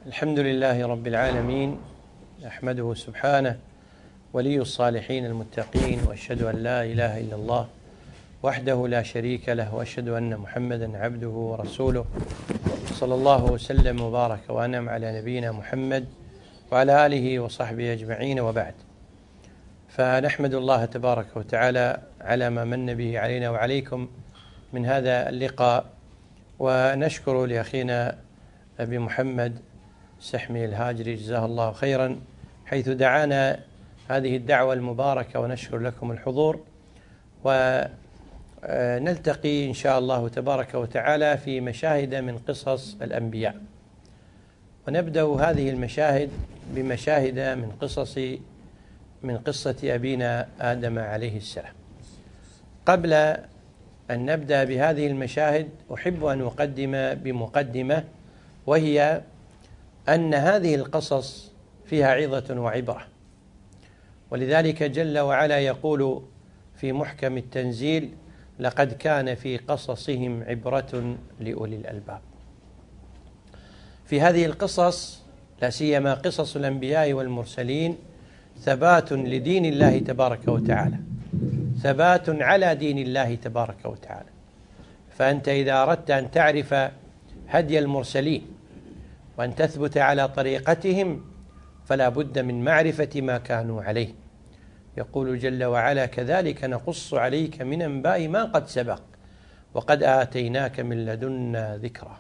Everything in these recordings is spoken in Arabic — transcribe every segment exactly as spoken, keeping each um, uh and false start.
الحمد لله رب العالمين، أحمده سبحانه ولي الصالحين المتقين، وأشهد أن لا إله إلا الله وحده لا شريك له، وأشهد أن محمدا عبده ورسوله، صلى الله وسلم وبارك وأنعم على نبينا محمد وعلى آله وصحبه أجمعين، وبعد. فنحمد الله تبارك وتعالى على ما من به علينا وعليكم من هذا اللقاء، ونشكر لأخينا أبي محمد سحمي الهاجري جزاه الله خيرا حيث دعانا هذه الدعوة المباركة، ونشكر لكم الحضور، ونلتقي إن شاء الله تبارك وتعالى في مشاهد من قصص الأنبياء. ونبدأ هذه المشاهد بمشاهد من قصص من قصة أبينا آدم عليه السلام. قبل أن نبدأ بهذه المشاهد أحب أن أقدم بمقدمة، وهي أن هذه القصص فيها عظة وعبرة، ولذلك جل وعلا يقول في محكم التنزيل: لقد كان في قصصهم عبرة لأولي الألباب. في هذه القصص لا سيما قصص الأنبياء والمرسلين ثبات لدين الله تبارك وتعالى، ثبات على دين الله تبارك وتعالى. فأنت إذا أردت أن تعرف هدي المرسلين وأن تثبت على طريقتهم فلا بد من معرفة ما كانوا عليه. يقول جل وعلا: كذلك نقص عليك من أنباء ما قد سبق وقد آتيناك من لدنا ذكرا.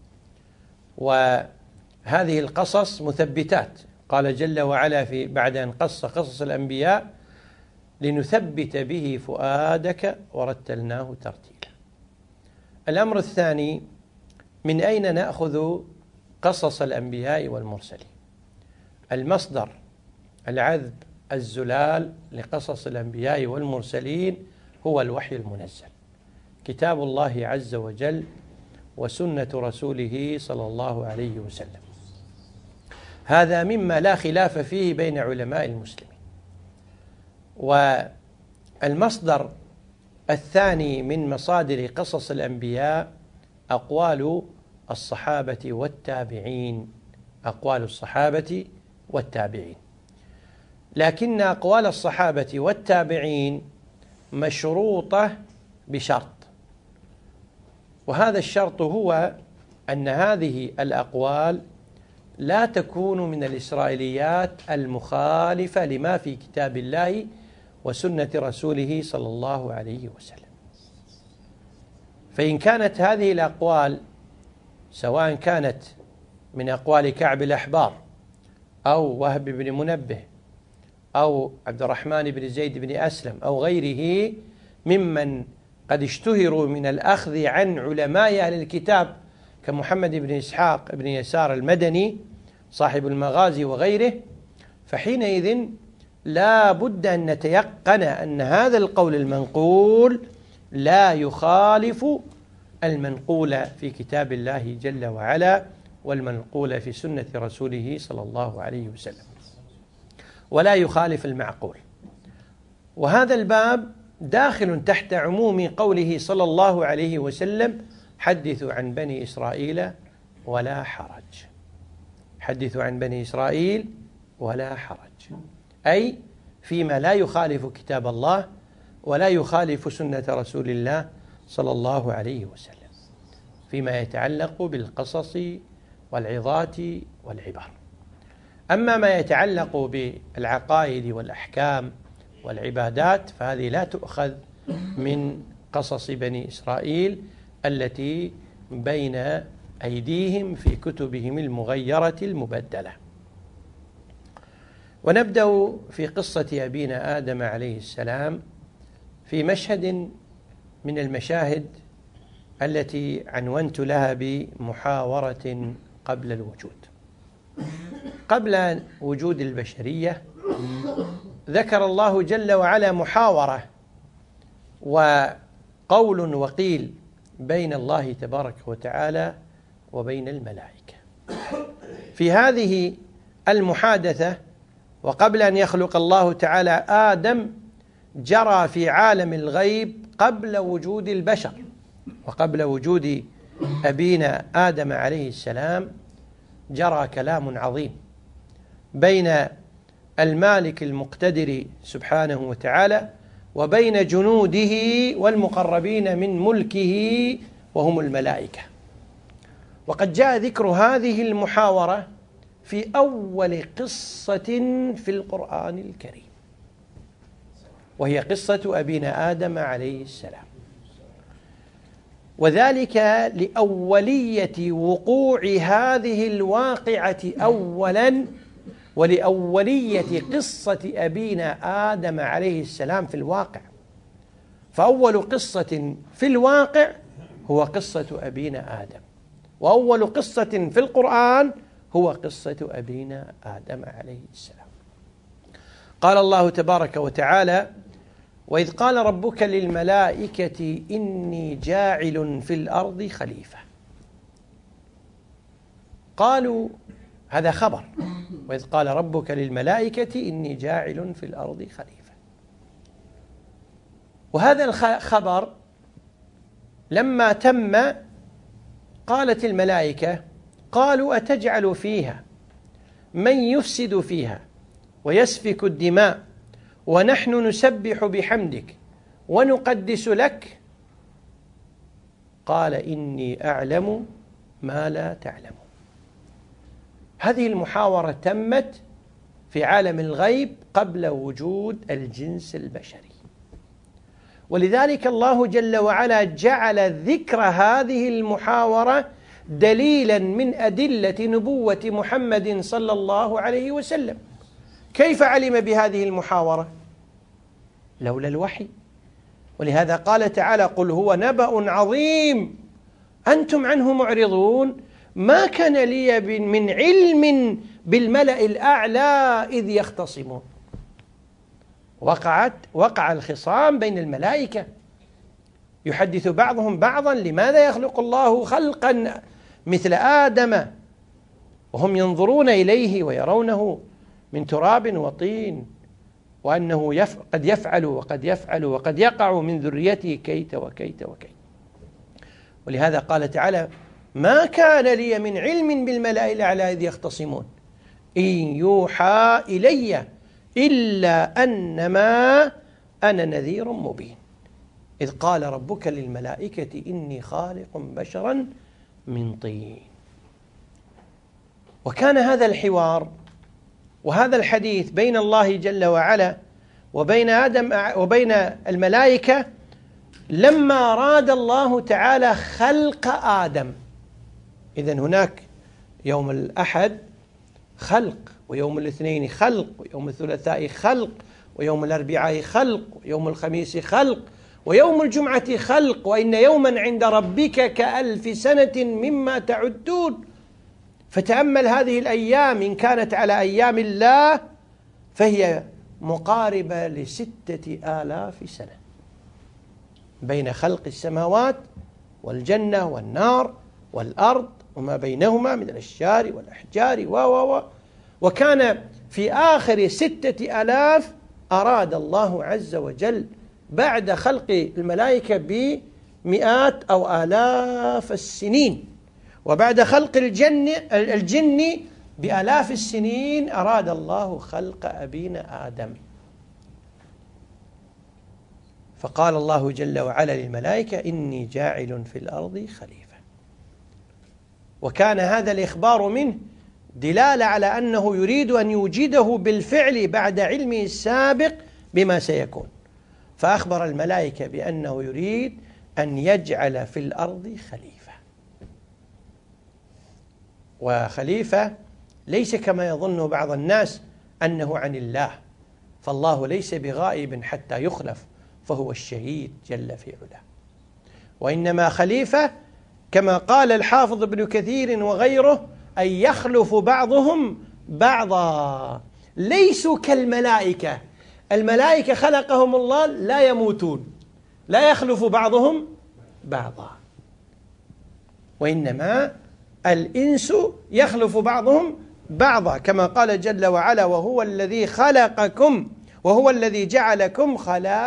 وهذه القصص مثبتات، قال جل وعلا في بعد أن قص قصص الأنبياء: لنثبت به فؤادك ورتلناه ترتيلا. الأمر الثاني: من أين نأخذ قصص الأنبياء والمرسلين؟ المصدر العذب الزلال لقصص الأنبياء والمرسلين هو الوحي المنزل، كتاب الله عز وجل وسنة رسوله صلى الله عليه وسلم. هذا مما لا خلاف فيه بين علماء المسلمين. والمصدر الثاني من مصادر قصص الأنبياء أقوال الصحابة والتابعين، أقوال الصحابة والتابعين. لكن أقوال الصحابة والتابعين مشروطة بشرط، وهذا الشرط هو أن هذه الأقوال لا تكون من الإسرائيليات المخالفة لما في كتاب الله وسنة رسوله صلى الله عليه وسلم. فإن كانت هذه الأقوال سواء كانت من أقوال كعب الأحبار أو وهب بن منبه أو عبد الرحمن بن زيد بن أسلم أو غيره ممن قد اشتهروا من الأخذ عن علماء أهل الكتاب كمحمد بن إسحاق بن يسار المدني صاحب المغازي وغيره، فحينئذ لا بد أن نتيقن أن هذا القول المنقول لا يخالف المنقول في كتاب الله جل وعلا والمنقول في سنة رسوله صلى الله عليه وسلم، ولا يخالف المعقول. وهذا الباب داخل تحت عموم قوله صلى الله عليه وسلم: حدثوا عن بني إسرائيل ولا حرج. حدثوا عن بني إسرائيل ولا حرج، أي فيما لا يخالف كتاب الله ولا يخالف سنة رسول الله صلى الله عليه وسلم، فيما يتعلق بالقصص والعظات والعبر. أما ما يتعلق بالعقائد والأحكام والعبادات فهذه لا تؤخذ من قصص بني إسرائيل التي بين أيديهم في كتبهم المغيرة المبدلة. ونبدأ في قصة أبينا آدم عليه السلام في مشهد من المشاهد التي عنونت لها بمحاورة قبل الوجود. قبل وجود البشرية ذكر الله جل وعلا محاورة وقول وقيل بين الله تبارك وتعالى وبين الملائكة. في هذه المحادثة وقبل أن يخلق الله تعالى آدم جرى في عالم الغيب قبل وجود البشر وقبل وجود أبينا آدم عليه السلام جرى كلام عظيم بين المالك المقتدر سبحانه وتعالى وبين جنوده والمقربين من ملكه وهم الملائكة. وقد جاء ذكر هذه المحاورة في أول قصة في القرآن الكريم، وهي قصة أبينا آدم عليه السلام، وذلك لأولية وقوع هذه الواقعة أولا، ولأولية قصة أبينا آدم عليه السلام في الواقع. فأول قصة في الواقع هو قصة أبينا آدم، وأول قصة في القرآن هو قصة أبينا آدم عليه السلام. قال الله تبارك وتعالى: وإذ قال ربك للملائكة إني جاعل في الأرض خليفة. قالوا هذا خبر، وإذ قال ربك للملائكة إني جاعل في الأرض خليفة. وهذا الخبر لما تم قالت الملائكة: قالوا أتجعل فيها من يفسد فيها ويسفك الدماء ونحن نسبح بحمدك ونقدس لك؟ قال إني أعلم ما لا تعلم. هذه المحاورة تمت في عالم الغيب قبل وجود الجنس البشري، ولذلك الله جل وعلا جعل ذكر هذه المحاورة دليلا من أدلة نبوة محمد صلى الله عليه وسلم. كيف علم بهذه المحاورة؟ لولا الوحي. ولهذا قال تعالى: قل هو نبأ عظيم أنتم عنه معرضون ما كان لي من علم بالملأ الأعلى إذ يختصمون. وقعت وقع الخصام بين الملائكة، يحدث بعضهم بعضا: لماذا يخلق الله خلقا مثل آدم وهم ينظرون إليه ويرونه من تراب وطين، وأنه يف... قد يفعل وقد يفعل وقد يقع من ذريته كيت وكيت وكيت. ولهذا قال تعالى: ما كان لي من علم بالملأ الأعلى إذ يختصمون إن يوحى إلي إلا أنما أنا نذير مبين إذ قال ربك للملائكة إني خالق بشرا من طين. وكان هذا الحوار وهذا الحديث بين الله جل وعلا وبين آدم وبين الملائكة لما أراد الله تعالى خلق آدم. إذن هناك يوم الأحد خلق، ويوم الاثنين خلق، ويوم الثلاثاء خلق، ويوم الأربعاء خلق، ويوم الخميس خلق، ويوم الجمعة خلق، وإن يوما عند ربك كألف سنة مما تعدون. فتأمل هذه الأيام، إن كانت على أيام الله فهي مقاربة لستة آلاف سنة بين خلق السماوات والجنة والنار والأرض وما بينهما من الأشجار والأحجار و و و وكان في آخر ستة آلاف أراد الله عز وجل بعد خلق الملائكة بمئات أو آلاف السنين، وبعد خلق الجن الجن بآلاف السنين أراد الله خلق أبينا آدم. فقال الله جل وعلا للملائكة إني جاعل في الأرض خليفة. وكان هذا الإخبار منه دلالة على أنه يريد أن يوجده بالفعل بعد علمه السابق بما سيكون. فأخبر الملائكة بأنه يريد أن يجعل في الأرض خليفة. وخليفة ليس كما يظن بعض الناس أنه عن الله، فالله ليس بغائب حتى يخلف، فهو الشهيد جل في علاه. وإنما خليفة كما قال الحافظ ابن كثير وغيره أن يخلف بعضهم بعضا، ليسوا كالملائكة. الملائكة خلقهم الله لا يموتون، لا يخلف بعضهم بعضا، وإنما الإنس يخلف بعضهم بعضا كما قال جل وعلا وهو الذي خلقكم وهو الذي جعلكم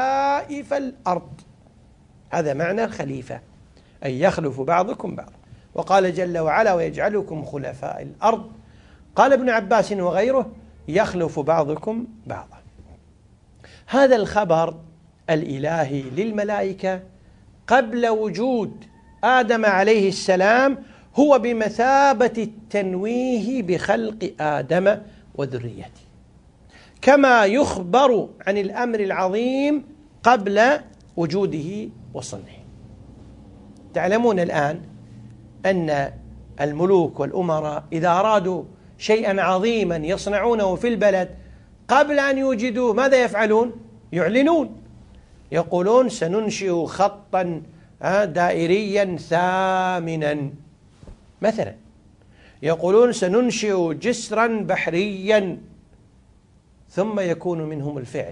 خلائف الأرض. هذا معنى الخليفة، أن يخلف بعضكم بعضا. وقال جل وعلا ويجعلكم خلفاء الأرض. قال ابن عباس وغيره يخلف بعضكم بعضا. هذا الخبر الإلهي للملائكة قبل وجود آدم عليه السلام هو بمثابة التنويه بخلق آدم وذريته، كما يخبر عن الأمر العظيم قبل وجوده وصنعه. تعلمون الآن أن الملوك والأمراء إذا أرادوا شيئا عظيما يصنعونه في البلد قبل أن يوجدوه ماذا يفعلون؟ يعلنون، يقولون سننشئ خطا دائريا ثامنا مثلا، يقولون سننشئ جسرا بحريا، ثم يكون منهم الفعل.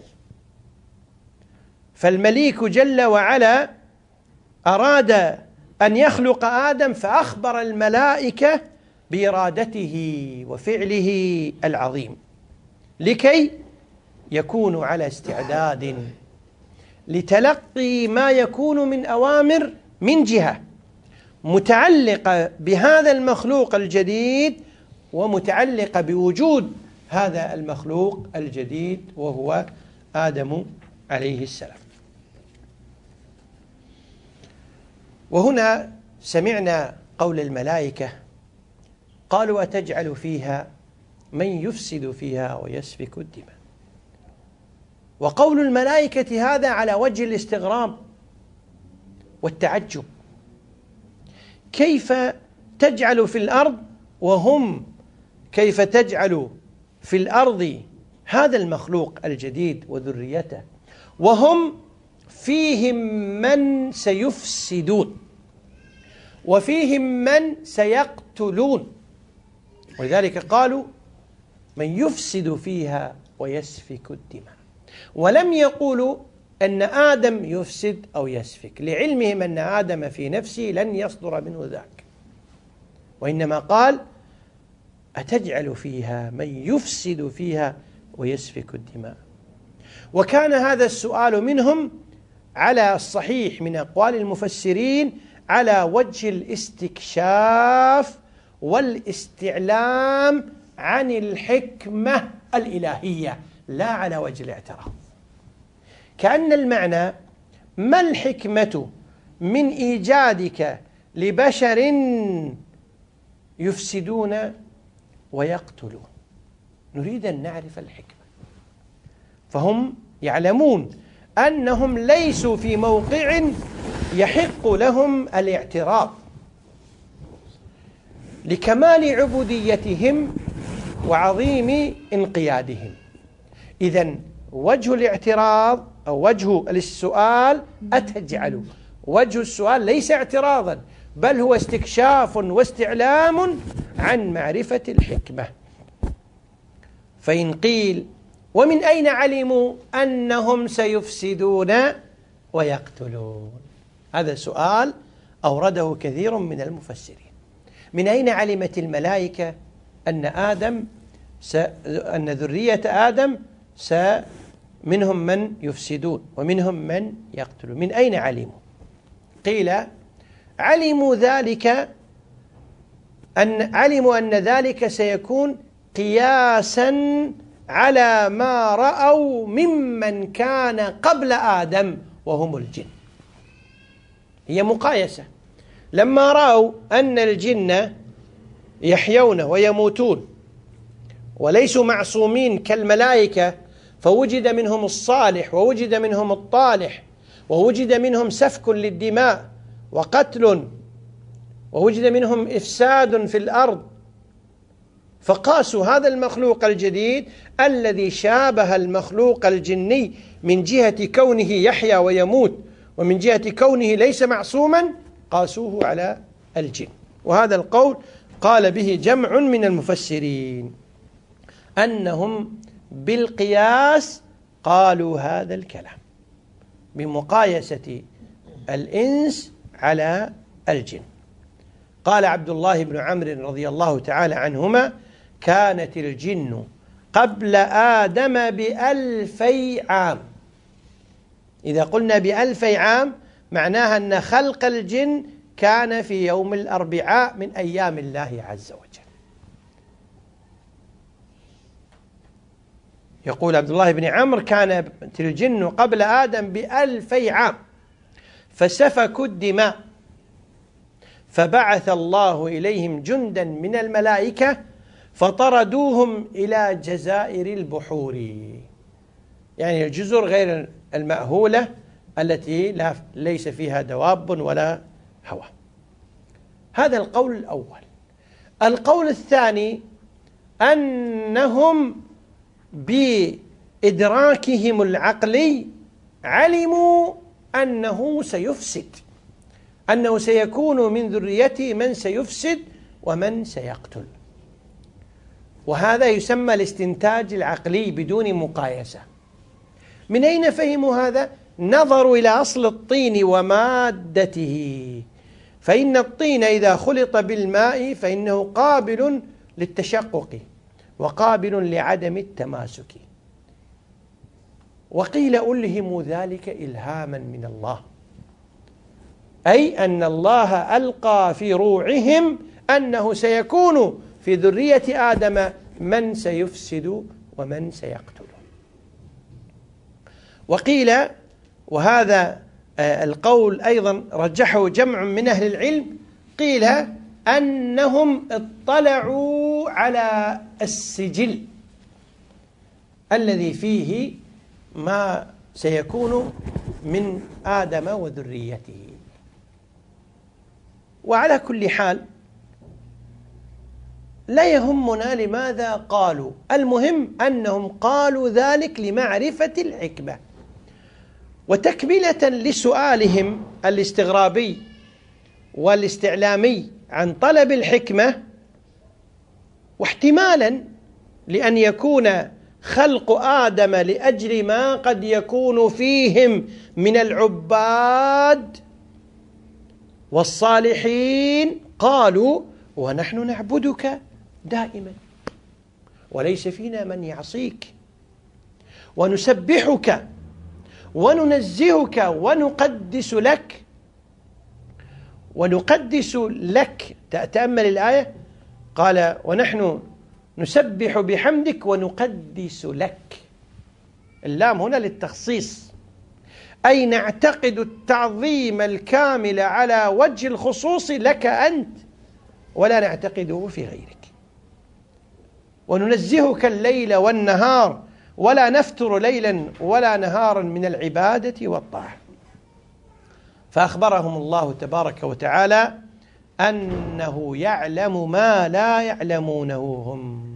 فالمليك جل وعلا أراد أن يخلق آدم فأخبر الملائكة بإرادته وفعله العظيم لكي يكونوا على استعداد لتلقي ما يكون من أوامر من جهة متعلقة بهذا المخلوق الجديد ومتعلقة بوجود هذا المخلوق الجديد وهو آدم عليه السلام. وهنا سمعنا قول الملائكة قالوا أتجعل فيها من يفسد فيها ويسفك الدماء. وقول الملائكة هذا على وجه الاستغراب والتعجب، كيف تجعل في الأرض وهم كيف تجعل في الأرض هذا المخلوق الجديد وذريته وهم فيهم من سيفسدون وفيهم من سيقتلون، ولذلك قالوا من يفسد فيها ويسفك الدماء، ولم يقولوا أن آدم يفسد أو يسفك لعلمهم أن آدم في نفسه لن يصدر منه ذاك، وإنما قال أتجعل فيها من يفسد فيها ويسفك الدماء. وكان هذا السؤال منهم على الصحيح من أقوال المفسرين على وجه الاستكشاف والاستعلام عن الحكمة الإلهية لا على وجه الاعتراض، كأن المعنى ما الحكمة من إيجادك لبشر يفسدون ويقتلون؟ نريد أن نعرف الحكمة. فهم يعلمون أنهم ليسوا في موقع يحق لهم الاعتراض لكمال عبوديتهم وعظيم انقيادهم. إذن وجه الاعتراض أو وجه السؤال أتجعل، وجه السؤال ليس اعتراضا بل هو استكشاف واستعلام عن معرفة الحكمة. فإن قيل ومن أين علموا أنهم سيفسدون ويقتلون؟ هذا سؤال أورده كثير من المفسرين. من أين علمت الملائكة أن آدم س... أن ذرية آدم س... منهم من يفسدون ومنهم من يقتلون؟ من أين علموا؟ قيل علموا ذلك أن علموا أن ذلك سيكون قياسا على ما رأوا ممن كان قبل آدم وهم الجن. هي مقايسة، لما رأوا أن الجن يحيون ويموتون وليسوا معصومين كالملائكة، فوجد منهم الصالح ووجد منهم الطالح ووجد منهم سفك للدماء وقتل ووجد منهم إفساد في الأرض، فقاسوا هذا المخلوق الجديد الذي شابه المخلوق الجني من جهة كونه يحيا ويموت ومن جهة كونه ليس معصوما، قاسوه على الجن. وهذا القول قال به جمع من المفسرين أنهم بالقياس قالوا هذا الكلام بمقايسة الإنس على الجن. قال عبد الله بن عمرو رضي الله تعالى عنهما كانت الجن قبل آدم بألفي عام. إذا قلنا بألفي عام معناها أن خلق الجن كان في يوم الأربعاء من أيام الله عز وجل. يقول عبد الله بن عمرو: كانت الجن قبل آدم بألفي عام فسفكوا الدماء فبعث الله إليهم جندا من الملائكة فطردوهم إلى جزائر البحور، يعني الجزر غير المأهولة التي لا ليس فيها دواب ولا هواء. هذا القول الأول. القول الثاني أنهم بإدراكهم العقلي علموا أنه سيفسد، أنه سيكون من ذريته من سيفسد ومن سيقتل، وهذا يسمى الاستنتاج العقلي بدون مقايسة. من أين فهموا هذا؟ نظروا إلى أصل الطين ومادته، فإن الطين إذا خلط بالماء فإنه قابل للتشقق وقابل لعدم التماسك. وقيل ألهموا ذلك إلهاما من الله، أي أن الله ألقى في روعهم أنه سيكون في ذرية آدم من سيفسد ومن سيقتل. وقيل، وهذا القول أيضا رجحه جمع من أهل العلم، قيل أنهم اطلعوا على السجل الذي فيه ما سيكون من آدم وذريته. وعلى كل حال لا يهمنا لماذا قالوا، المهم أنهم قالوا ذلك لمعرفة الحكمة. وتكملة لسؤالهم الاستغرابي والاستعلامي عن طلب الحكمة، واحتمالا لأن يكون خلق آدم لأجل ما قد يكون فيهم من العباد والصالحين، قالوا: ونحن نعبدك دائما وليس فينا من يعصيك، ونسبحك وننزهك ونقدس لك ونقدس لك. تأمل الآية، قال: ونحن نسبح بحمدك ونقدس لك. اللام هنا للتخصيص، أي نعتقد التعظيم الكامل على وجه الخصوص لك أنت ولا نعتقده في غيرك، وننزهك الليل والنهار ولا نفتر ليلا ولا نهارا من العبادة والطاعة. فأخبرهم الله تبارك وتعالى أنه يعلم ما لا يعلمونه هم،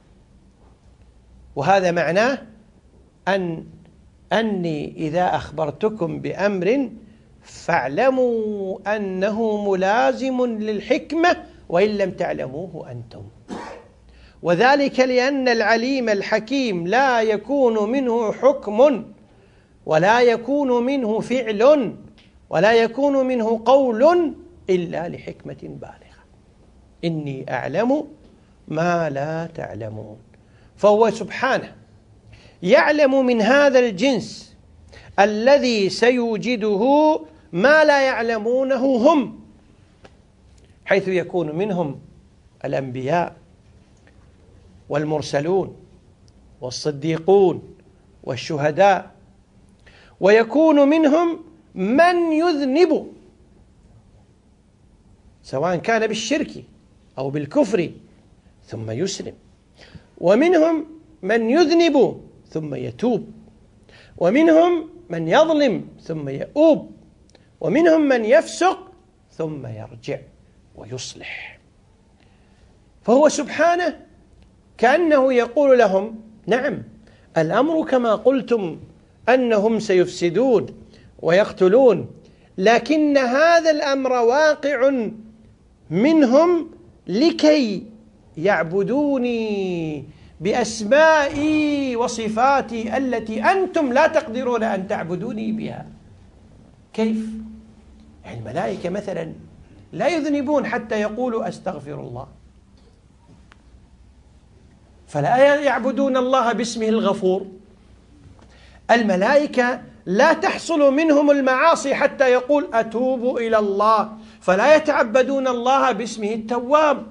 وهذا معناه أن أني إذا أخبرتكم بأمر فاعلموا أنه ملازم للحكمة وإن لم تعلموه أنتم. وذلك لأن العليم الحكيم لا يكون منه حكم ولا يكون منه فعل ولا يكون منه قول إلا لحكمة بالغة. إني أعلم ما لا تعلمون. فهو سبحانه يعلم من هذا الجنس الذي سيوجده ما لا يعلمونه هم، حيث يكون منهم الأنبياء والمرسلون والصديقون والشهداء، ويكون منهم من يذنب سواء كان بالشرك أو بالكفر ثم يسلم، ومنهم من يذنب ثم يتوب، ومنهم من يظلم ثم يؤوب، ومنهم من يفسق ثم يرجع ويصلح. فهو سبحانه كأنه يقول لهم: نعم، الأمر كما قلتم أنهم سيفسدون ويقتلون، لكن هذا الأمر واقع منهم لكي يعبدوني بأسمائي وصفاتي التي أنتم لا تقدرون أن تعبدوني بها. كيف؟ يعني الملائكة مثلا لا يذنبون حتى يقولوا أستغفر الله، فلا يعبدون الله باسمه الغفور. الملائكة لا تحصل منهم المعاصي حتى يقول أتوب إلى الله، فلا يتعبدون الله باسمه التواب.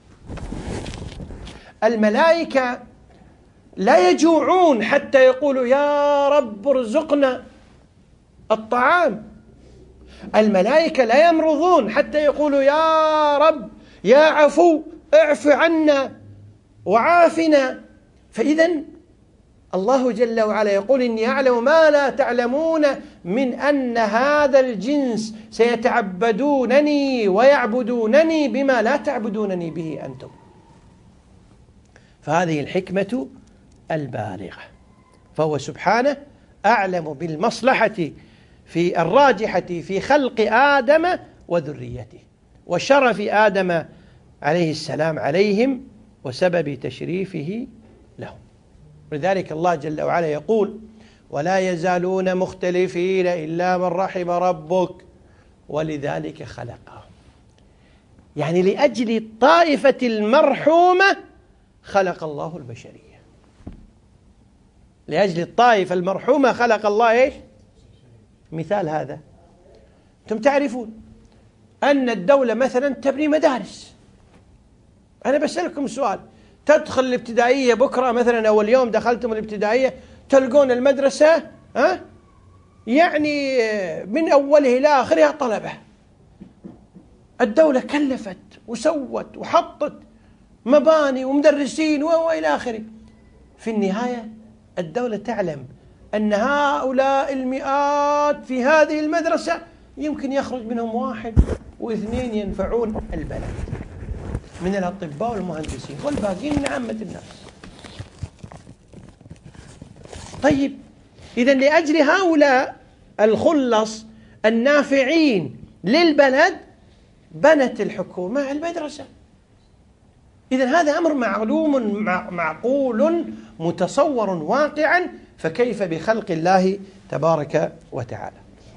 الملائكة لا يجوعون حتى يقولوا يا رب ارزقنا الطعام. الملائكة لا يمرضون حتى يقولوا يا رب يا عفو اعف عنا وعافنا. فإذا الله جل وعلا يقول إني أعلم ما لا تعلمون من أن هذا الجنس سيتعبدونني ويعبدونني بما لا تعبدونني به أنتم. فهذه الحكمة البالغة. فهو سبحانه أعلم بالمصلحة في الراجحة في خلق آدم وذريته وشرف آدم عليه السلام عليهم وسبب تشريفه لهم. ولذلك الله جل وعلا يقول ولا يزالون مختلفين إلا من رحم ربك ولذلك خلقهم. يعني لأجل الطائفة المرحومة خلق الله البشرية. لأجل الطائفة المرحومة خلق الله إيش؟ مثال هذا، أنتم تعرفون أن الدولة مثلا تبني مدارس. أنا بسألكم سؤال، تدخل الابتدائية بكرة مثلا أو اليوم دخلتم الابتدائية تلقون المدرسة ها يعني من أوله إلى آخرها طلبة. الدولة كلفت وسوت وحطت مباني ومدرسين وإلى آخره. في النهاية الدولة تعلم أن هؤلاء المئات في هذه المدرسة يمكن يخرج منهم واحد واثنين ينفعون البلد من الأطباء والمهندسين والباقين من عامة الناس. طيب إذن لأجل هؤلاء الخلص النافعين للبلد بنت الحكومة المدرسة. إذن هذا أمر معلوم معقول متصور واقعا، فكيف بخلق الله تبارك وتعالى؟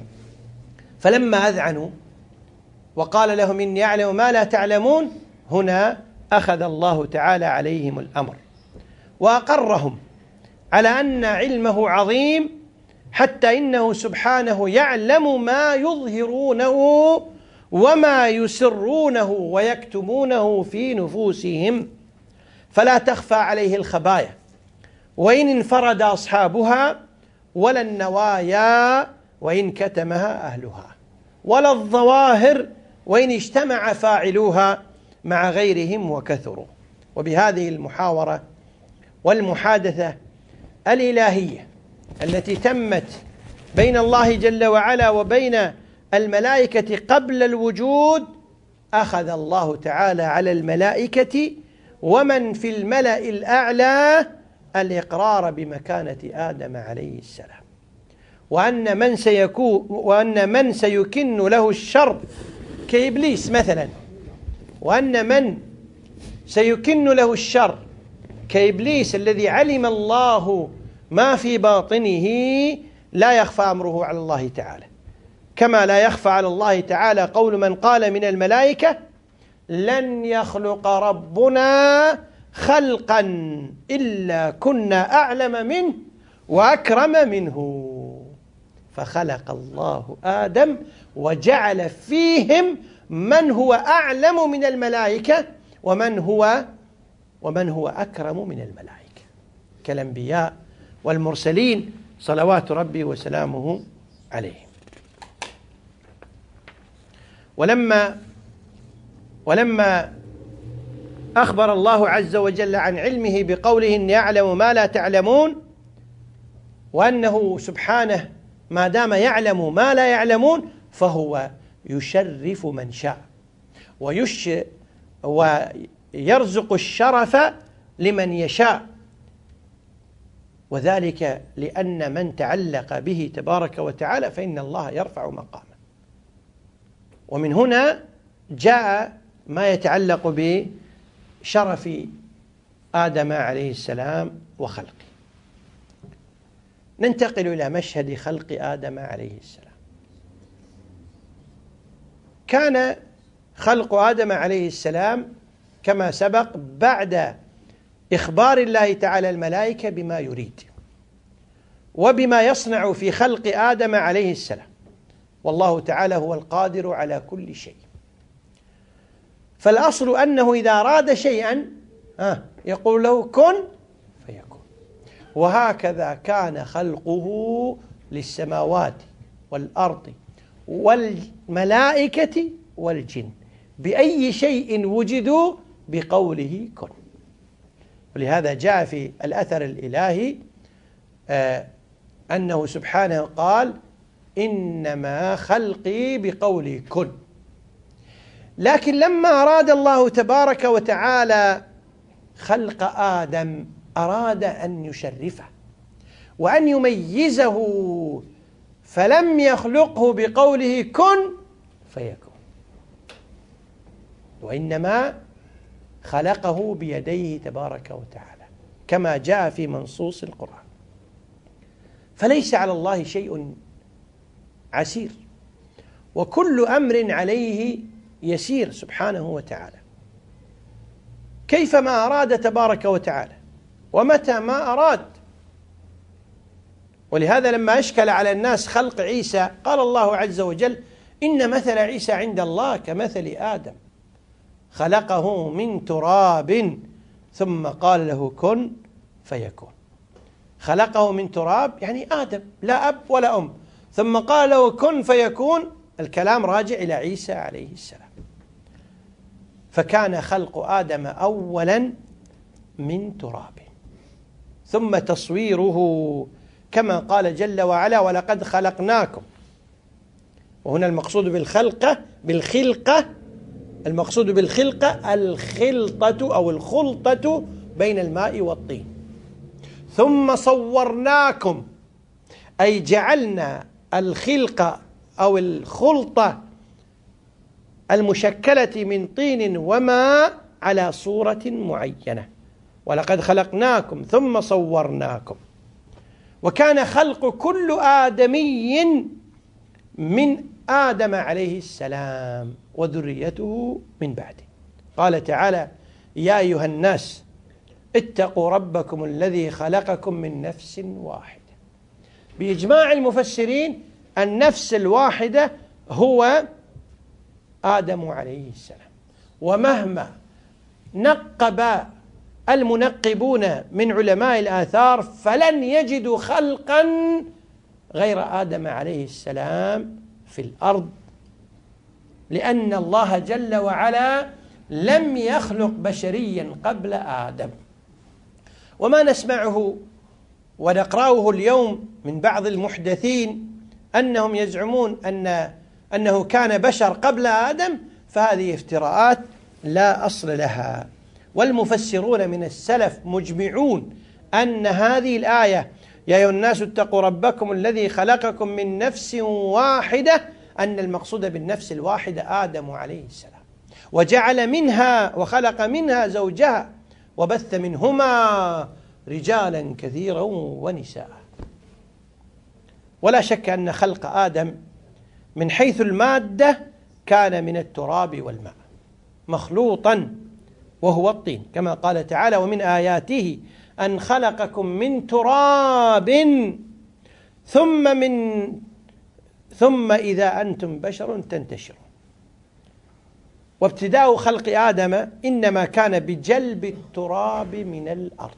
فلما أذعنوا وقال لهم إني أعلم ما لا تعلمون، هنا أخذ الله تعالى عليهم الأمر وأقرهم على أن علمه عظيم، حتى إنه سبحانه يعلم ما يظهرونه وما يسرونه ويكتمونه في نفوسهم، فلا تخفى عليه الخبايا وإن انفرد أصحابها، ولا النوايا وإن كتمها أهلها، ولا الظواهر وإن اجتمع فاعلوها مع غيرهم وكثروا. وبهذه المحاورة والمحادثة الإلهية التي تمت بين الله جل وعلا وبين الملائكة قبل الوجود، أخذ الله تعالى على الملائكة ومن في الملأ الأعلى الإقرار بمكانة آدم عليه السلام، وأن من سيكون وأن من سيكن له الشر كإبليس مثلا، وأن من سيكن له الشر كإبليس الذي علم الله ما في باطنه لا يخفى أمره على الله تعالى، كما لا يخفى على الله تعالى قول من قال من الملائكة لن يخلق ربنا خلقا إلا كنا أعلم منه وأكرم منه، فخلق الله آدم وجعل فيهم من هو أعلم من الملائكة ومن هو ومن هو أكرم من الملائكة كالأنبياء والمرسلين صلوات ربي وسلامه عليهم. ولما ولما أخبر الله عز وجل عن علمه بقوله إني أعلم ما لا تعلمون، وأنه سبحانه ما دام يعلم ما لا يعلمون فهو يشرف من شاء ويش ويرزق الشرف لمن يشاء، وذلك لأن من تعلق به تبارك وتعالى فإن الله يرفع مقامه. ومن هنا جاء ما يتعلق بشرف آدم عليه السلام وخلقه. ننتقل إلى مشهد خلق آدم عليه السلام. كان خلق آدم عليه السلام كما سبق بعد إخبار الله تعالى الملائكة بما يريد وبما يصنع في خلق آدم عليه السلام، والله تعالى هو القادر على كل شيء. فالأصل أنه إذا أراد شيئا يقول له كن فيكون. وهكذا كان خلقه للسماوات والأرض والملائكة والجن، بأي شيء وجدوا بقوله كن. ولهذا جاء في الأثر الإلهي آه أنه سبحانه قال إنما خلقي بقولي كن. لكن لما أراد الله تبارك وتعالى خلق آدم أراد أن يشرفه وأن يميزه، فلم يخلقه بقوله كن فيكون، وإنما خلقه بيديه تبارك وتعالى كما جاء في منصوص القرآن. فليس على الله شيء عسير، وكل أمر عليه يسير سبحانه وتعالى كيفما أراد تبارك وتعالى ومتى ما أراد. ولهذا لما أشكل على الناس خلق عيسى قال الله عز وجل إن مثل عيسى عند الله كمثل آدم خلقه من تراب ثم قال له كن فيكون. خلقه من تراب يعني آدم لا أب ولا أم، ثم قال له كن فيكون، الكلام راجع إلى عيسى عليه السلام. فكان خلق آدم أولا من تراب، ثم تصويره كما قال جل وعلا ولقد خلقناكم. وهنا المقصود بالخلقة بالخلقة المقصود بالخلقة الخلطة أو الخلطة بين الماء والطين. ثم صورناكم أي جعلنا الخلقة أو الخلطة المشكلة من طين وماء على صورة معينة. ولقد خلقناكم ثم صورناكم. وكان خلق كل آدمي من آدم عليه السلام وذريته من بعده. قال تعالى يا أيها الناس اتقوا ربكم الذي خلقكم من نفس واحدة. بإجماع المفسرين النفس الواحدة هو آدم عليه السلام. ومهما نقب المنقبون من علماء الآثار فلن يجدوا خلقا غير آدم عليه السلام في الأرض، لأن الله جل وعلا لم يخلق بشريا قبل آدم. وما نسمعه ونقرأه اليوم من بعض المحدثين أنهم يزعمون أن أنه كان بشر قبل آدم، فهذه افتراءات لا أصل لها. والمفسرون من السلف مجمعون أن هذه الآية يا أيها الناس اتقوا ربكم الذي خلقكم من نفس واحدة أن المقصود بالنفس الواحدة آدم عليه السلام، وجعل منها وخلق منها زوجها وبث منهما رجالا كثيرا ونساء. ولا شك أن خلق آدم من حيث المادة كان من التراب والماء مخلوطا وهو الطين، كما قال تعالى ومن آياته أن خلقكم من تراب ثم من ثم إذا أنتم بشر تنتشرون. وابتداء خلق آدم إنما كان بجلب التراب من الأرض.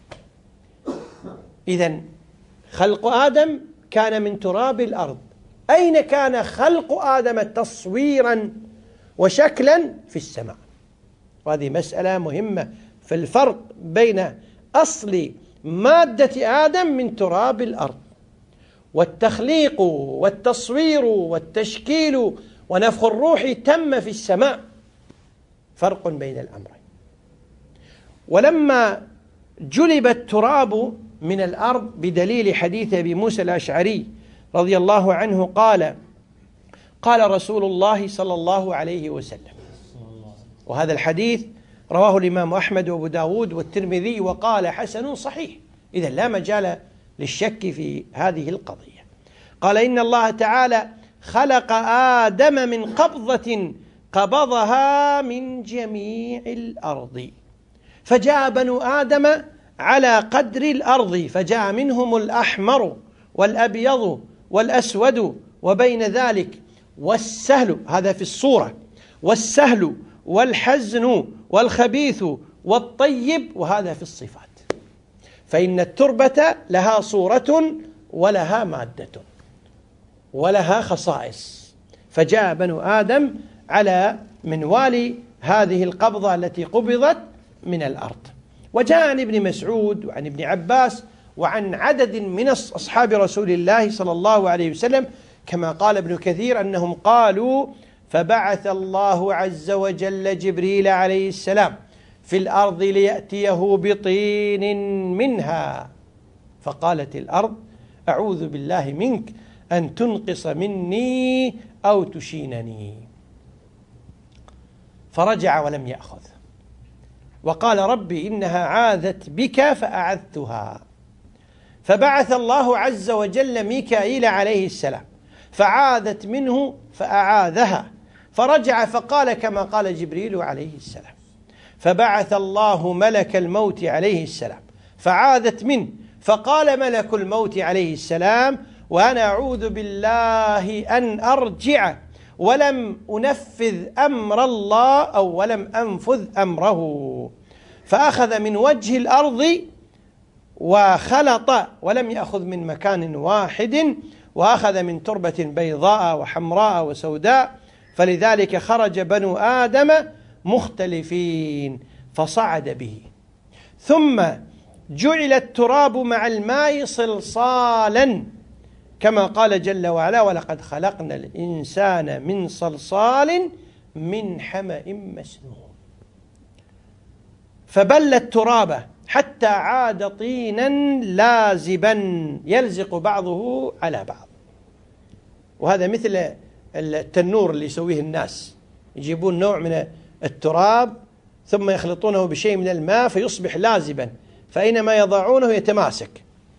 إذن خلق آدم كان من تراب الأرض. أين كان خلق آدم تصويرا وشكلا؟ في السماء. وهذه مسألة مهمة في الفرق بين أصل مادة آدم من تراب الأرض والتخليق والتصوير والتشكيل ونفخ الروح تم في السماء، فرق بين الأمرين. ولما جلب التراب من الأرض بدليل حديث أبي موسى الأشعري رضي الله عنه قال قال رسول الله صلى الله عليه وسلم، وهذا الحديث رواه الإمام أحمد وأبو داود والترمذي وقال حسن صحيح، إذا لا مجال للشك في هذه القضية. قال إن الله تعالى خلق آدم من قبضة قبضها من جميع الأرض، فجاء بنو آدم على قدر الأرض، فجاء منهم الأحمر والأبيض والأسود وبين ذلك والسهل، هذا في الصورة، والسهل والحزن والخبيث والطيب، وهذا في الصفات. فإن التربة لها صورة ولها مادة ولها خصائص، فجاء بنو آدم على منوال هذه القبضة التي قبضت من الأرض. وجاء عن ابن مسعود وعن ابن عباس وعن عدد من أصحاب رسول الله صلى الله عليه وسلم كما قال ابن كثير أنهم قالوا: فبعث الله عز وجل جبريل عليه السلام في الأرض ليأتيه بطين منها، فقالت الأرض: أعوذ بالله منك أن تنقص مني أو تشينني، فرجع ولم يأخذ، وقال: ربي إنها عاذت بك فأعذتها، فبعث الله عز وجل ميكائيل عليه السلام فعاذت منه فأعاذها، فرجع فقال كما قال جبريل عليه السلام، فبعث الله ملك الموت عليه السلام فعاذت منه، فقال ملك الموت عليه السلام: وأنا أعوذ بالله أن أرجع ولم أنفذ أمر الله أو ولم أنفذ أمره، فأخذ من وجه الأرض وخلط ولم يأخذ من مكان واحد، وأخذ من تربة بيضاء وحمراء وسوداء، فلذلك خرج بنو آدم مختلفين فصعد به، ثم جعل التراب مع الماء صلصالا كما قال جل وعلا: ولقد خلقنا الإنسان من صلصال من حمأ مسنون، فبل التراب حتى عاد طينا لازبا يلزق بعضه على بعض. وهذا مثل التنور اللي يسويه الناس، يجيبون نوع من التراب ثم يخلطونه بشيء من الماء فيصبح لازبا، فأينما يضعونه يتماسك.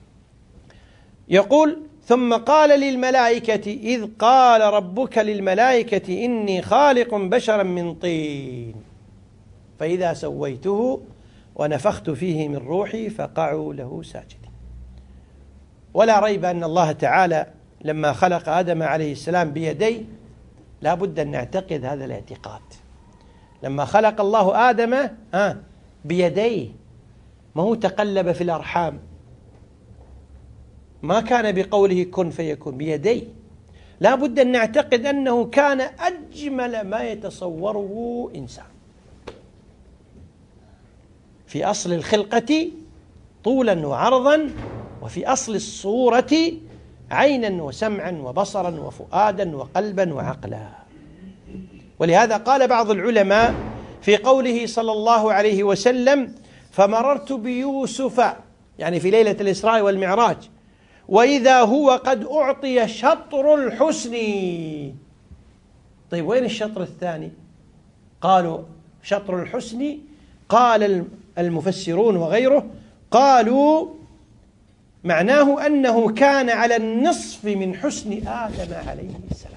يقول: ثم قال للملائكة إذ قال ربك للملائكة إني خالق بشرا من طين فإذا سويته ونفخت فيه من روحي فقعوا له ساجدين. ولا ريب أن الله تعالى لما خلق آدم عليه السلام بيديه لا بد أن نعتقد هذا الاعتقاد. لما خلق الله آدم آه بيديه، ما هو تقلب في الأرحام، ما كان بقوله كن فيكون، بيديه. لا بد أن نعتقد أنه كان أجمل ما يتصوره إنسان، في أصل الخلقة طولا وعرضا، وفي أصل الصورة عينا وسمعا وبصرا وفؤادا وقلبا وعقلا. ولهذا قال بعض العلماء في قوله صلى الله عليه وسلم: فمررت بيوسف، يعني في ليلة الإسراء والمعراج، وإذا هو قد أعطي شطر الحسن. طيب وين الشطر الثاني؟ قالوا شطر الحسن، قال المفسرون وغيره قالوا معناه أنه كان على النصف من حسن آدم عليه السلام.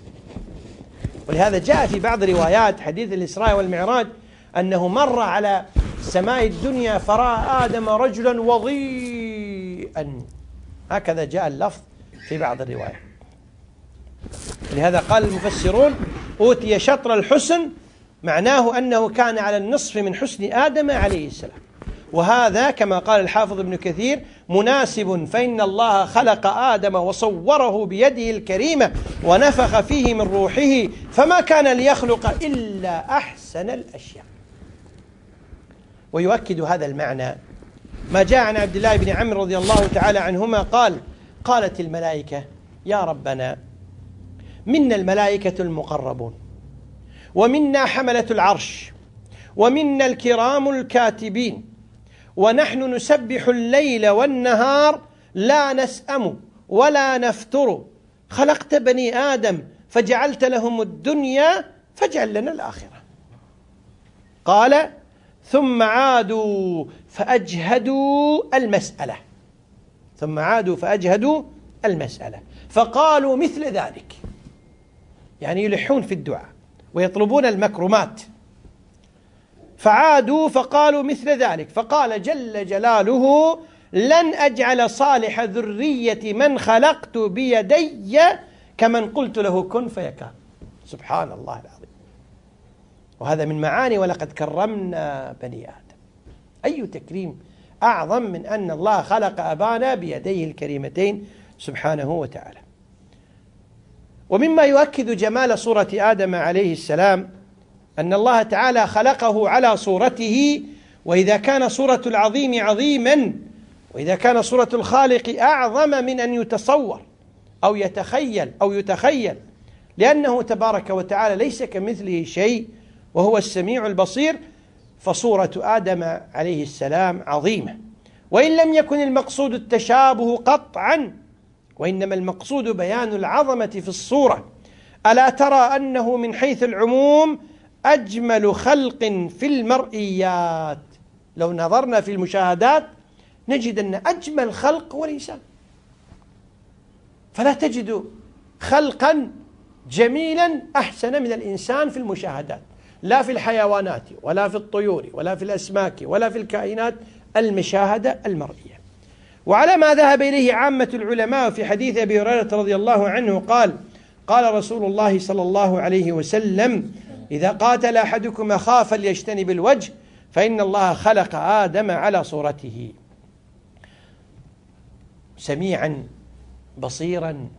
ولهذا جاء في بعض روايات حديث الإسراء والمعراج أنه مر على سماء الدنيا فرأى آدم رجلا وضيئا، هكذا جاء اللفظ في بعض الروايات. لهذا قال المفسرون أوتي شطر الحسن، معناه أنه كان على النصف من حسن آدم عليه السلام. وهذا كما قال الحافظ ابن كثير مناسب، فإن الله خلق آدم وصوره بيده الكريمة ونفخ فيه من روحه، فما كان ليخلق إلا أحسن الأشياء. ويؤكد هذا المعنى ما جاء عن عبد الله بن عمرو رضي الله تعالى عنهما قال: قالت الملائكة يا ربنا منا الملائكة المقربون، ومنا حملة العرش، ومنا الكرام الكاتبين، ونحن نسبح الليل والنهار لا نسأم ولا نفتر، خلقت بني آدم فجعلت لهم الدنيا فاجعل لنا الآخرة. قال: ثم عادوا فأجهدوا المسألة ثم عادوا فأجهدوا المسألة فقالوا مثل ذلك، يعني يلحون في الدعاء ويطلبون المكرمات. فعادوا فقالوا مثل ذلك، فقال جل جلاله: لن أجعل صالح ذرية من خلقت بيدي كمن قلت له كن فيكون. سبحان الله العظيم. وهذا من معاني ولقد كرمنا بني آدم. أي تكريم أعظم من أن الله خلق أبانا بيديه الكريمتين سبحانه وتعالى. ومما يؤكد جمال صورة آدم عليه السلام أن الله تعالى خلقه على صورته، وإذا كان صورة العظيم عظيما، وإذا كان صورة الخالق أعظم من أن يتصور أو يتخيل أو يتخيل، لأنه تبارك وتعالى ليس كمثله شيء وهو السميع البصير، فصورة آدم عليه السلام عظيمة. وإن لم يكن المقصود التشابه قطعا، وإنما المقصود بيان العظمة في الصورة. ألا ترى أنه من حيث العموم أجمل خلق في المرئيات؟ لو نظرنا في المشاهدات نجد أن أجمل خلق هو الإنسان، فلا تجد خلقا جميلا أحسن من الإنسان في المشاهدات، لا في الحيوانات ولا في الطيور ولا في الأسماك ولا في الكائنات المشاهدة المرئية. وعلى ما ذهب إليه عامة العلماء في حديث أبي هريرة رضي الله عنه قال: قال رسول الله صلى الله عليه وسلم: إذا قاتل أحدكم أخاه فليجتنب الوجه، فإن الله خلق آدم على صورته. سميعا بصيرا،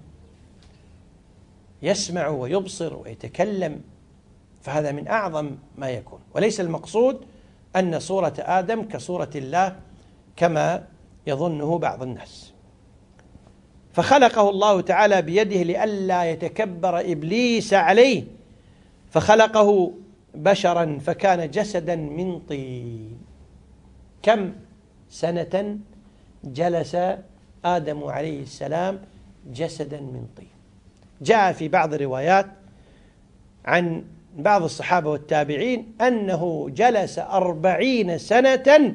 يسمع ويبصر ويتكلم، فهذا من أعظم ما يكون. وليس المقصود أن صورة آدم كصورة الله كما يظنه بعض الناس. فخلقه الله تعالى بيده لئلا يتكبر إبليس عليه، فخلقه بشرا فكان جسدا من طين. كم سنة جلس آدم عليه السلام جسدا من طين؟ جاء في بعض الروايات عن بعض الصحابة والتابعين أنه جلس أربعين سنة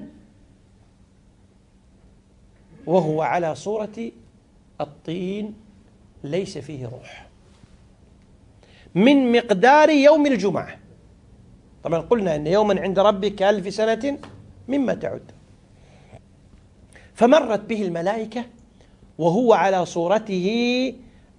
وهو على صورة الطين ليس فيه روح، من مقدار يوم الجمعة. طبعا قلنا أن يوما عند ربك ألف سنة مما تعد. فمرت به الملائكة وهو على صورته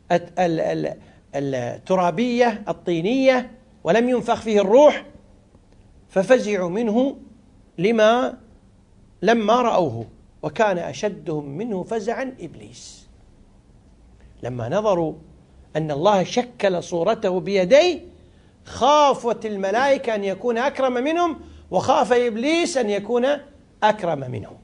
الترابية الطينية ولم ينفخ فيه الروح، ففزعوا منه لما لما رأوه، وكان أشدهم منه فزعا إبليس. لما نظروا أن الله شكل صورته بيديه خافت الملائكة أن يكون أكرم منهم، وخاف إبليس أن يكون أكرم منهم.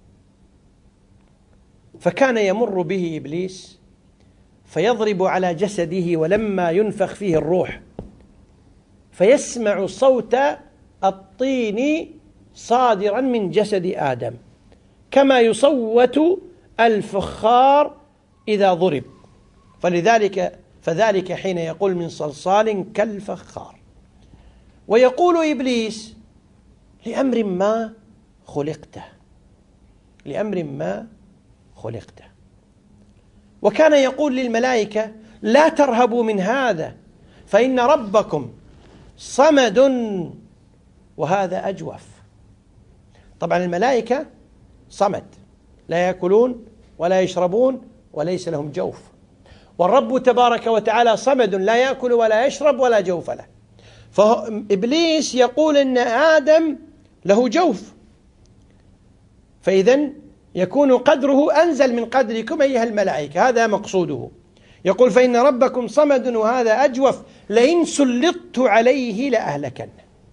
فكان يمر به إبليس فيضرب على جسده ولما ينفخ فيه الروح، فيسمع صوت الطين صادرا من جسد آدم كما يصوت الفخار إذا ضرب، فلذلك فذلك حين يقول من صلصال كالفخار. ويقول إبليس: لأمر ما خلقته، لأمر ما خلقته. وكان يقول للملائكة: لا ترهبوا من هذا، فإن ربكم صمد وهذا أجوف. طبعا الملائكة صمد، لا يأكلون ولا يشربون وليس لهم جوف، والرب تبارك وتعالى صمد لا يأكل ولا يشرب ولا جوف له. فإبليس يقول أن آدم له جوف، فإذن يكون قدره أنزل من قدركم أيها الملائكة، هذا مقصوده. يقول: فإن ربكم صمد وهذا أجوف، لئن سلطت عليه لأهلكن.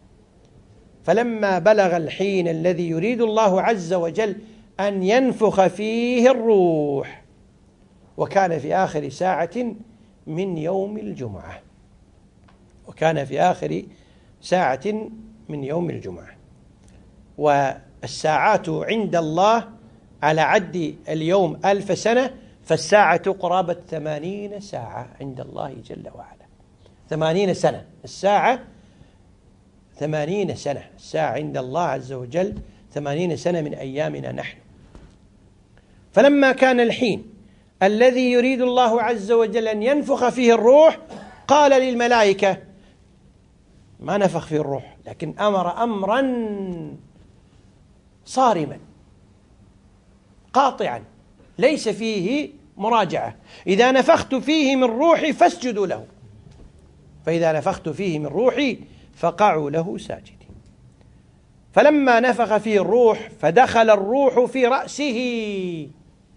فلما بلغ الحين الذي يريد الله عز وجل أن ينفخ فيه الروح، وكان في آخر ساعة من يوم الجمعة، وكان في آخر ساعة من يوم الجمعة. والساعات عند الله على عد اليوم ألف سنة، فالساعة قرابة ثمانين ساعة عند الله جل وعلا. ثمانين سنة الساعة، ثمانين سنة الساعة عند الله عز وجل، ثمانين سنة من أيامنا نحن. فلما كان الحين الذي يريد الله عز وجل أن ينفخ فيه الروح، قال للملائكة: ما نفخ فيه الروح، لكن أمر أمرا صارما قاطعا ليس فيه مراجعة: إذا نفخت فيه من روحي فاسجدوا له. فإذا نفخت فيه من روحي فقعوا له ساجدين. فلما نفخ فيه الروح فدخل الروح في رأسه.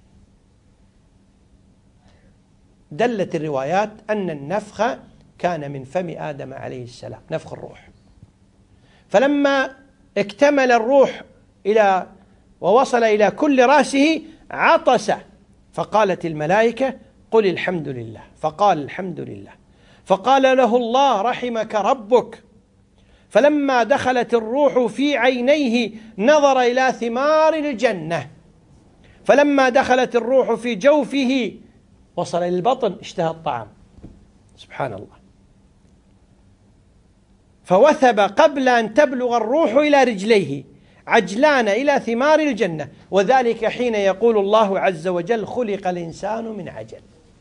دلت الروايات أن النفخ كان من فم آدم عليه السلام، نفخ الروح. فلما اكتمل الروح إلى ووصل إلى كل رأسه عطس، فقالت الملائكة قل الحمد لله، فقال الحمد لله، فقال له الله رحمك ربك. فلما دخلت الروح في عينيه نظر إلى ثمار الجنة. فلما دخلت الروح في جوفه وصل إلى البطن اشتهى الطعام. سبحان الله. فوثب قبل أن تبلغ الروح إلى رجليه عجلان إلى ثمار الجنة، وذلك حين يقول الله عز وجل خلق الإنسان من عجل.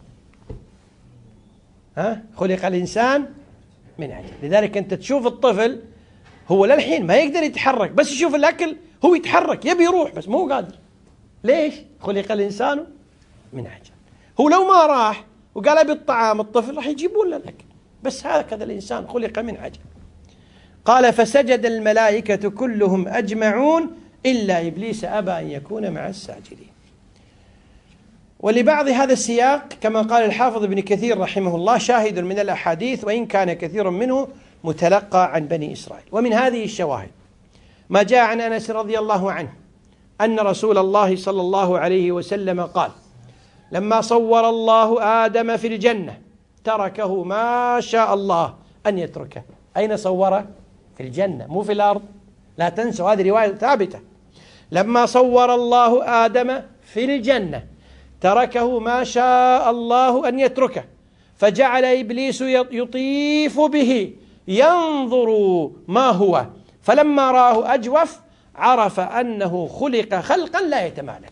ها؟ خلق الإنسان من عجل. لذلك أنت تشوف الطفل هو للحين ما يقدر يتحرك، بس يشوف الأكل هو يتحرك، يبي يروح بس مو قادر. ليش؟ خلق الإنسان من عجل. هو لو ما راح وقال أبي الطعام الطفل راح يجيبون له الأكل، بس هكذا الإنسان خلق من عجل. قال فسجد الملائكة كلهم أجمعون إلا إبليس أبى أن يكون مع الساجدين. ولبعض هذا السياق كما قال الحافظ ابن كثير رحمه الله شاهد من الأحاديث، وإن كان كثير منه متلقى عن بني إسرائيل. ومن هذه الشواهد ما جاء عن أنس رضي الله عنه أن رسول الله صلى الله عليه وسلم قال لما صور الله آدم في الجنة تركه ما شاء الله أن يتركه. أين صوره؟ في الجنة مو في الأرض، لا تنسوا هذه رواية ثابتة. لما صور الله آدم في الجنة تركه ما شاء الله أن يتركه، فجعل إبليس يطيف به ينظر ما هو، فلما رآه أجوف عرف أنه خلق خلقا لا يتمالك.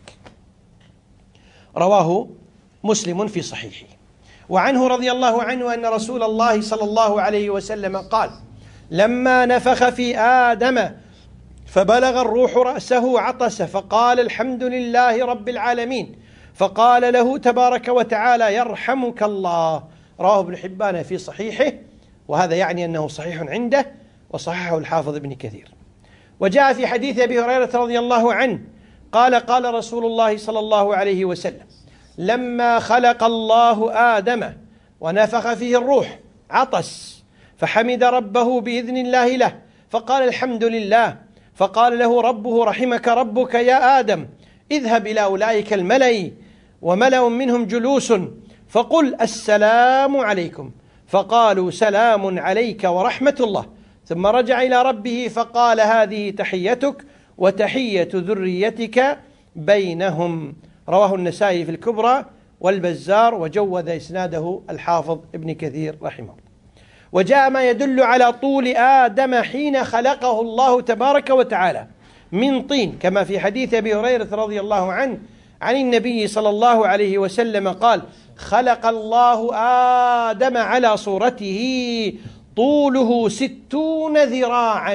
رواه مسلم في صحيحه. وعنه رضي الله عنه أن رسول الله صلى الله عليه وسلم قال لما نفخ في آدم فبلغ الروح رأسه عطس فقال الحمد لله رب العالمين، فقال له تبارك وتعالى يرحمك الله. رواه ابن حبان في صحيحه، وهذا يعني أنه صحيح عنده، وصححه الحافظ ابن كثير. وجاء في حديث أبي هريرة رضي الله عنه قال قال رسول الله صلى الله عليه وسلم لما خلق الله آدم ونفخ فيه الروح عطس فحمد ربه بإذن الله له فقال الحمد لله، فقال له ربه رحمك ربك يا آدم اذهب إلى أولئك الملأ وملأ منهم جلوس فقل السلام عليكم، فقالوا سلام عليك ورحمة الله، ثم رجع إلى ربه فقال هذه تحيتك وتحية ذريتك بينهم. رواه النسائي في الكبرى والبزار، وجوذ إسناده الحافظ ابن كثير رحمه الله. وجاء ما يدل على طول آدم حين خلقه الله تبارك وتعالى من طين، كما في حديث أبي هريرة رضي الله عنه عن النبي صلى الله عليه وسلم قال خلق الله آدم على صورته طوله ستون ذراعا.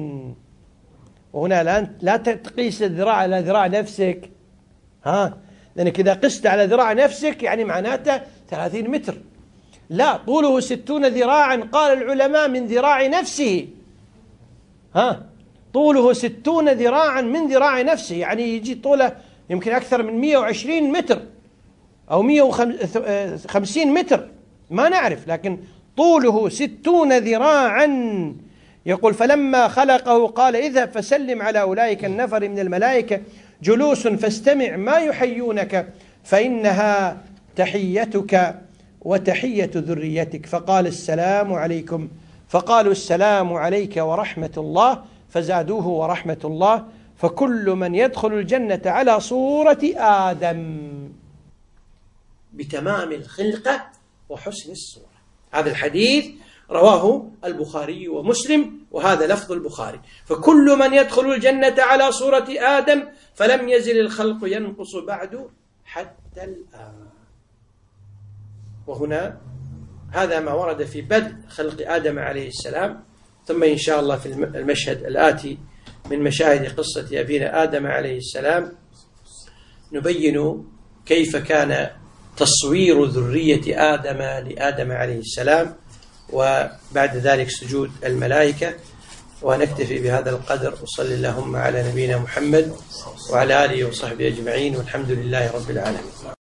وهنا لا لا تقيس الذراع على ذراع نفسك، ها، لأنك إذا قست على ذراع نفسك يعني معناته ثلاثين متر. لا، طوله ستون ذراعا، قال العلماء من ذراع نفسه، ها، طوله ستون ذراعا من ذراع نفسه، يعني يجي طوله يمكن أكثر من مئة وعشرين متر أو مئة وخمسين متر، ما نعرف، لكن طوله ستون ذراعا. يقول فلما خلقه قال اذهب فسلم على أولئك النفر من الملائكة جلوس فاستمع ما يحيونك فإنها تحيتك وتحية ذريتك، فقال السلام عليكم، فقالوا السلام عليك ورحمة الله، فزادوه ورحمة الله، فكل من يدخل الجنة على صورة آدم بتمام الخلقة وحسن الصورة. هذا الحديث رواه البخاري ومسلم، وهذا لفظ البخاري، فكل من يدخل الجنة على صورة آدم فلم يزل الخلق ينقص بعد حتى الآن. وهنا هذا ما ورد في بدء خلق آدم عليه السلام، ثم إن شاء الله في المشهد الآتي من مشاهد قصة أبينا آدم عليه السلام نبين كيف كان تصوير ذرية آدم لآدم عليه السلام، وبعد ذلك سجود الملائكة. ونكتفي بهذا القدر، وصلى اللهم على نبينا محمد وعلى آله وصحبه أجمعين، والحمد لله رب العالمين.